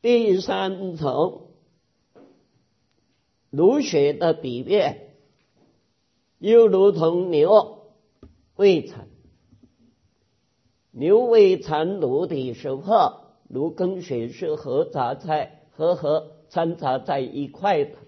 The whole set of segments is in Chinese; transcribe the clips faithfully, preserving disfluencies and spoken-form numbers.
第三层，儒学的比喻，又如同牛喂蚕，牛喂蚕乳的时候，乳跟水是合杂在和合掺杂在一块的。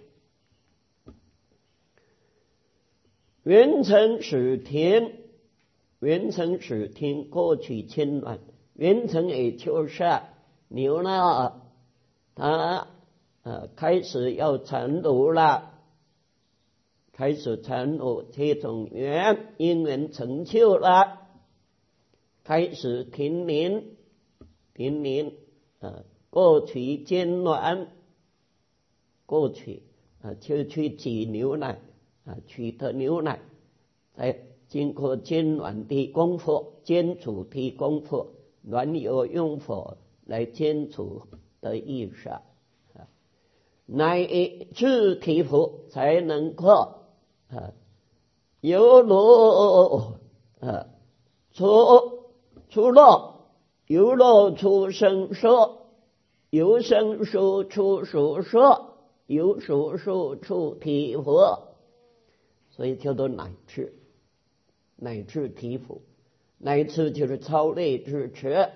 元成始庭，元成始庭过去牵软，元成也就是牛呢，它呃开始要产乳了，开始产乳，这种缘因缘成就了，开始停临，停临呃过去煎软，过去啊、呃、就去挤牛奶啊，取得牛奶，再经过煎软的功夫，煎煮的功夫，软有用火来煎煮的意思啊，乃至体肤才能够啊，由肉啊出出肉，由肉出生熟，由生熟出熟熟，由熟熟出体肤，所以叫做乃至，乃至体肤，乃至就是超类之词。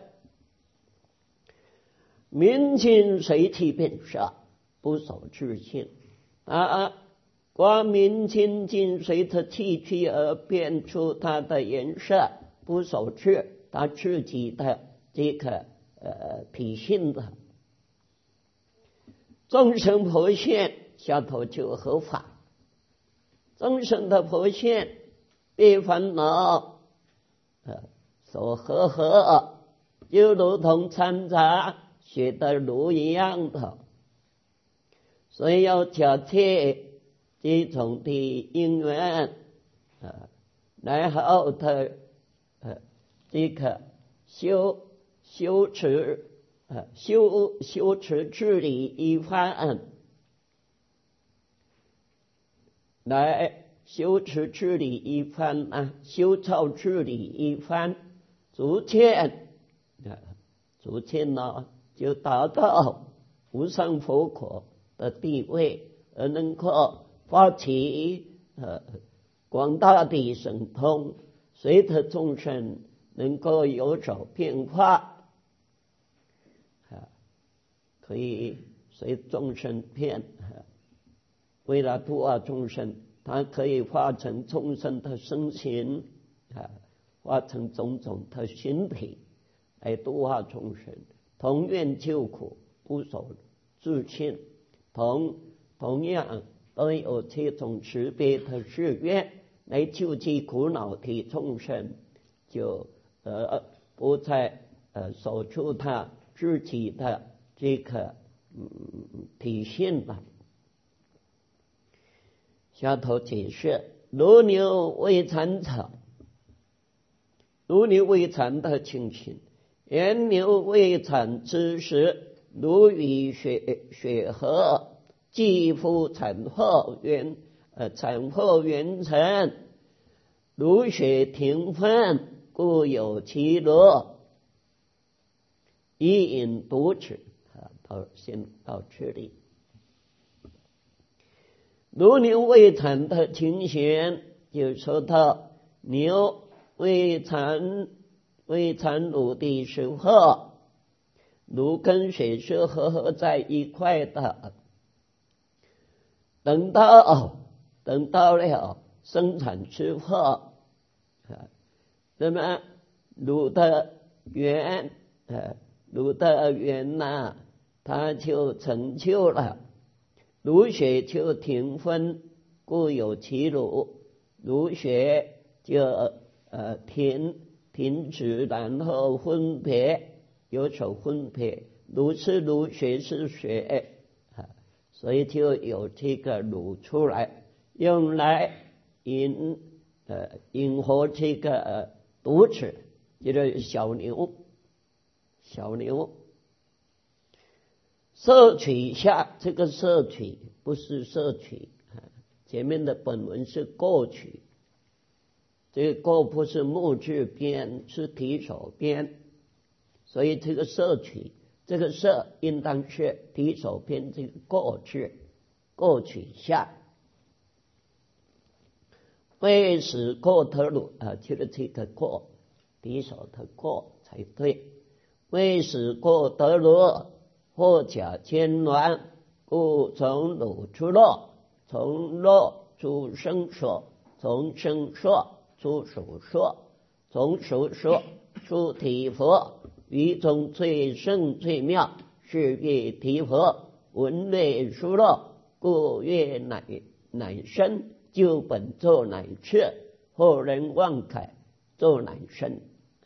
民心随其变色，不守自性啊！光明心境随着气气而变出它的颜色，不守自它自己的这个呃脾性的。众生婆现，下头就合法。众生的婆现被烦恼呃所合合，就如同掺杂血的乳一样的，所以要假借这种的因缘啊，然后的呃这个修修持啊修修持治理一番，来修持治理一番啊，修造治理一番，逐渐啊逐渐呢就达到无上佛果的地位，而能够发起呃广大的神通，随着众生能够有所变化啊，可以随众生变，啊、为了度化众生，它可以化成众生的身形啊，化成种种的形体来度化众生，同愿救苦，不守自性，同同样都有这种慈悲的誓愿来救济苦恼的众生，就呃不再呃守住他自己的这个嗯体性了。下头解释：如牛喂蚕草，如牛喂蚕的情形，原牛喂蚕之时，如与血血合，继复产后元呃产后元成，如血停分，故有其乐。一饮独止啊，到先到这里。如牛喂蚕的情形，就说到牛喂蚕喂蚕乳的时候，乳跟水是合合在一块的。等到等到了生产之后，啊，那么乳的源呃乳的源呐，它就成就了。乳血就停分，故有其乳。乳血就呃停停止，然后分别，有所分别。乳是乳，血是血啊，所以就有这个乳出来，用来引呃引活这个呃犊子，就是小牛，小牛。摄取下，这个摄取不是摄取，前面的本文是过取，这个过不是木字边，是提手边，所以这个摄取这个色应当是提手边这个过去，过去下。为使过得鲁啊，就是这个过，提手的过才对。为使过得鲁，或假牵鸾，故从鲁出洛，从洛出生说，从生说出属说，从属说出体佛。于中最胜最妙，是曰提佛。闻略殊洛，故曰乃乃生。就本作乃次，后人妄改作乃生。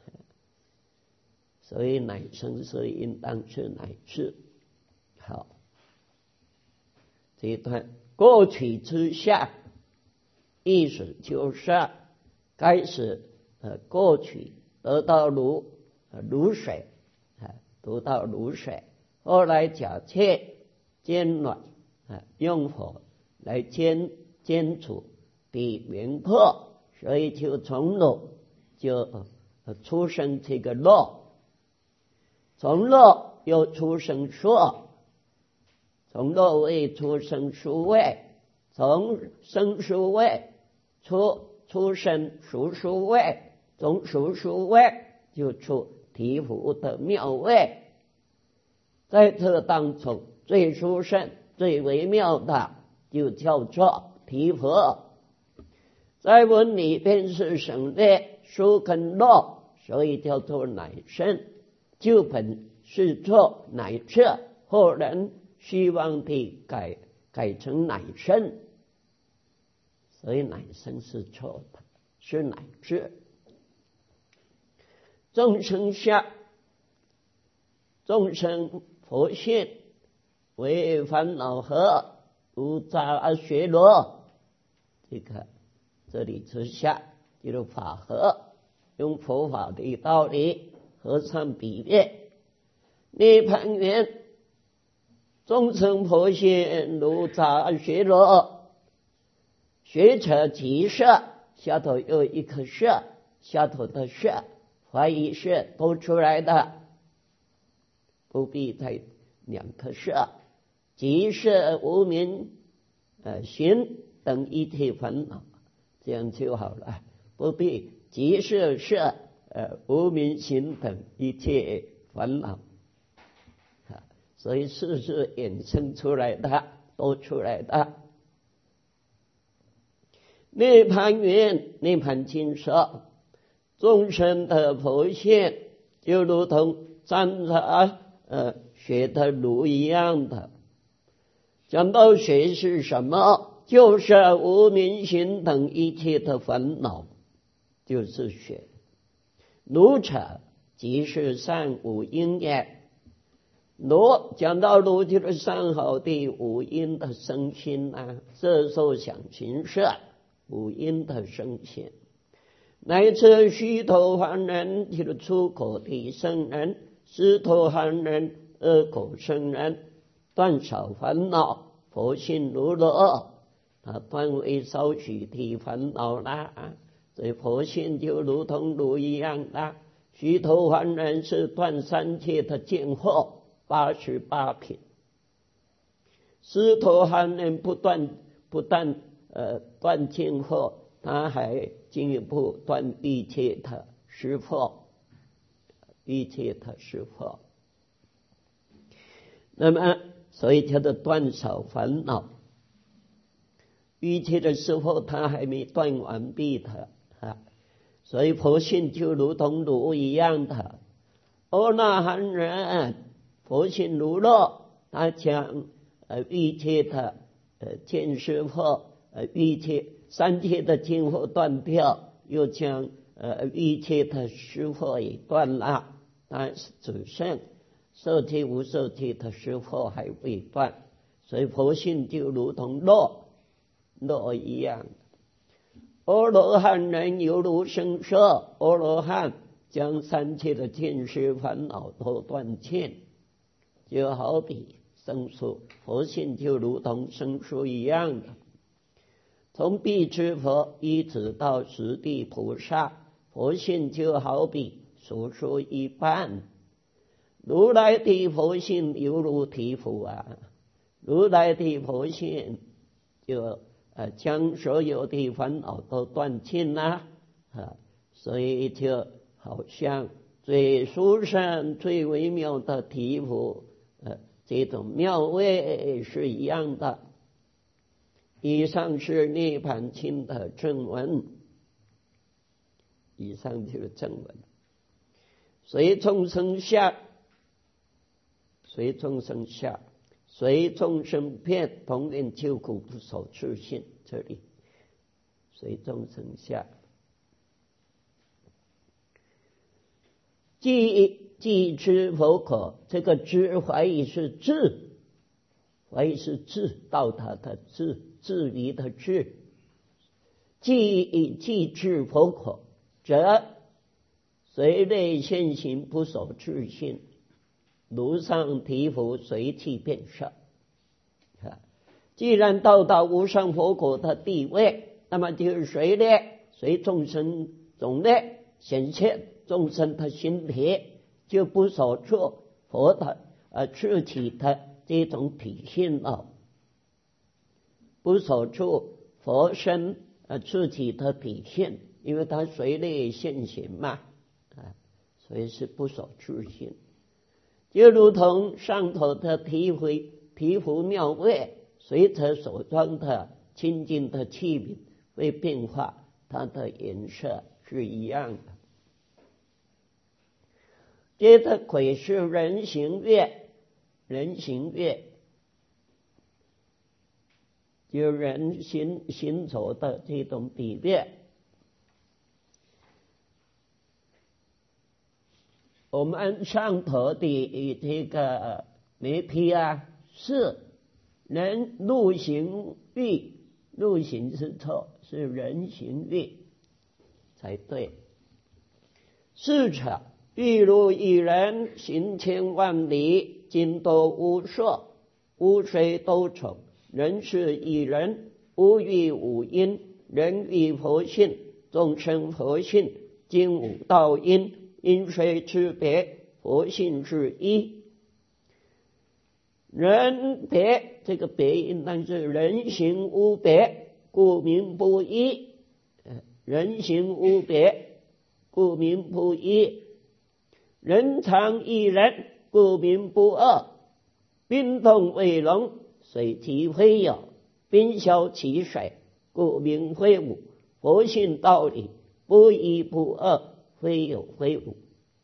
所以乃生是应当是乃次。好，这一段过去之下，意思就是开始呃过去得到如如水啊，得到如水。后来假切煎暖啊，用火来煎煎煮比圆破，所以就从肉就出生这个肉，从肉又出生说，从肉味出生熟味，从生熟味出出生熟熟味，从熟熟味就出提佛的妙味。在这当中最殊胜最微妙的就叫做提佛。在文里边是省略书跟落，所以叫做乃生。旧本是错乃次，后人希望地改改成乃生，所以乃生是错的，是乃次。众生下，众生佛性为烦恼河，如杂学罗。这个这里之下就是法河，用佛法的道理合上比喻。涅盘缘，众生佛性如杂学罗，学者即色，下头有一颗色，下头的色怀疑色都出来的，不必再两颗色。即色无明呃行等一切烦恼，这样就好了，不必即色色呃无明行等一切烦恼。所以事事衍生出来的都出来的。涅盘云，涅盘经说，众生的佛性就如同沾着呃血的炉一样的。讲到血是什么，就是无明行等一切的烦恼，就是血。炉者即是善五阴也。炉讲到炉就是善好的五阴的身心啊，色受想行识五阴的身心，乃至须陀洹人就是出口的圣人，斯陀含人恶口圣人，断少烦恼，佛性如乐，他断为少许的烦恼啦。所以佛性就如同炉一样啦。须陀洹人是断三界的见惑八十八品，斯陀含人不断不但呃断见惑，他还进一步断一切的识惑，一切的识惑。那么所以叫做断少烦恼，一切的识惑他还没断完毕的啊。所以佛性就如同炉一样的。阿那含人佛性如乐，他将呃一切的呃见识惑，呃一切三界的见惑断掉，又将呃一切的识惑也断了，但是只剩色界无色界的识惑还未断，所以佛性就如同乐乐一样。阿罗汉人犹如声色，阿罗汉将三界的见识烦恼都断尽，就好比生疏，佛性就如同生疏一样的。从辟支佛一直到十地菩萨，佛性就好比数数一般。 如来的佛性犹如醍醐啊，如来的佛性就呃将所有的烦恼都断尽啦啊，所以就好像最殊胜最微妙的醍醐，呃这种妙味是一样的。以上是涅槃经的正文，以上就是正文。随众生下，随众生下，随众生遍，同愿救苦不守自信。这里随众生下，即即知否可？这个知怀疑是智，怀疑是智，到达的智，智理的智。即即知否可，则随类现行不守自信，如上醍醐随即变色。既然到达无上佛果的地位，那么就是随类随众生种类显现众生的心体，就不守住佛的呃自己的这种体性了，不守住佛身呃自己的体性，因为他随类现行嘛，啊，所以是不守自性。就如同上头的醍醐醍醐妙味，随着所装的清净的器皿会变化，它的颜色是一样的。接着窥视人行乐，人行乐就人行行走的这种比略。我们上头的这个媒体啊，是人路行欲，路行是错，是人行欲才对。是者，欲如一人行千万里，经多无数，无虽多丑，人是一人，无欲无因，人欲佛性，众生佛性，经五道因，因虽区别，佛性是一。人别，这个别应当是人行无别，故名不一。人行无别，故名不一。人常一人，故名不二。冰冻为龙，水体非有，冰消其水，故名非无。佛性道理，不一不二，非有非无。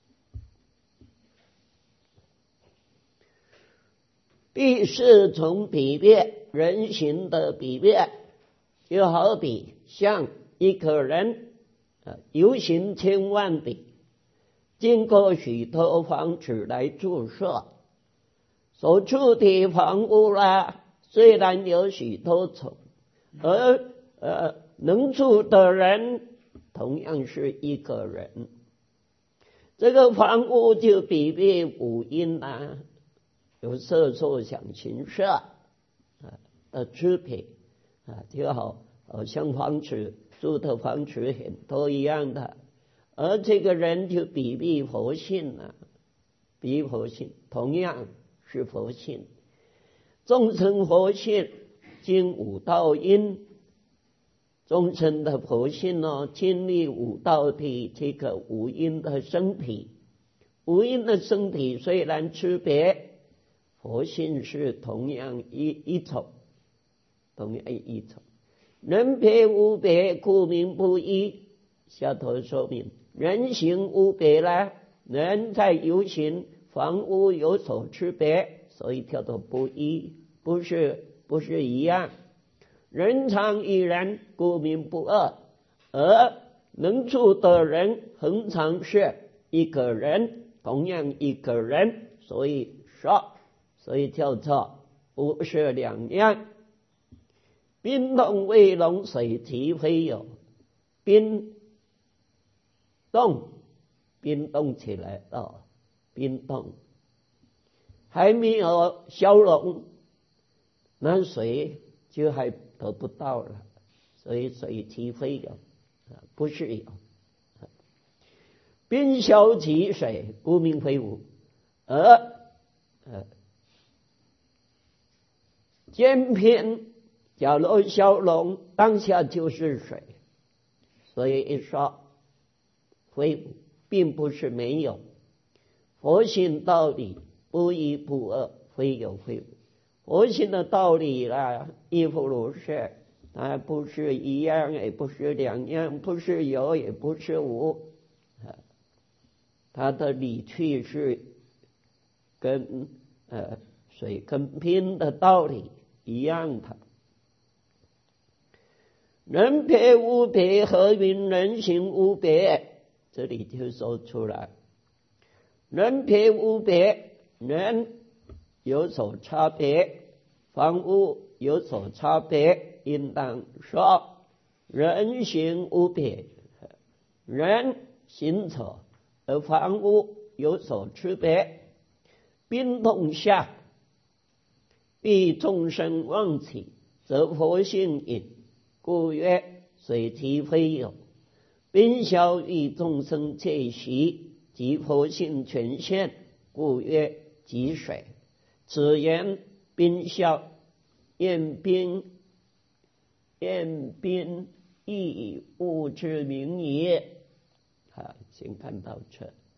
第四种比喻，人行的比喻，就好比像一个人游行千万里，经过许多房子来住舍，所住的房屋啦，虽然有许多种，而呃能住的人同样是一个人。这个房屋就比喻五阴啊，有色受想行识啊的区别啊，就好好像房子住的房子很多一样的，而这个人就比喻佛性啊，比喻佛性，同样是佛性。众生佛性经五道因，众生的佛性呢，经历五道的这个五阴的身体，五阴的身体虽然区别，佛性是同样一一种，同样一种。人别无别，故名不一。下头说明，人行无别啦，人在游行，房屋有所区别，所以叫做不一，不是不是一样。人常一人，故名不二。而能住的人，恒常是一个人，同样一个人，所以说。所以叫做不是两样。冰冻为龙，水体非有。冰冻，冰冻起来了，冰冻还没有消融，那水就还得不到了，所以水体非有，不是有。冰消其水，故名非无。 而呃坚偏假如消融，当下就是水。所以一说非无，并不是没有。佛性道理不一不二，非有非无。佛性的道理啦，亦复如是，它不是一样，也不是两样，不是有，也不是无。它的理趣是跟呃水跟冰的道理一样的。人别无别，何云人行无别？这里就说出来，人别无别，人有所差别，房屋有所差别，应当说人行无别，人行者而房屋有所区别。冰冻下，必众生妄起，则佛性隐，故曰水体非有。冰消欲众生戒习，即佛性全现，故曰即水。此言冰消，验冰，验冰亦物之名也。好，先看到这。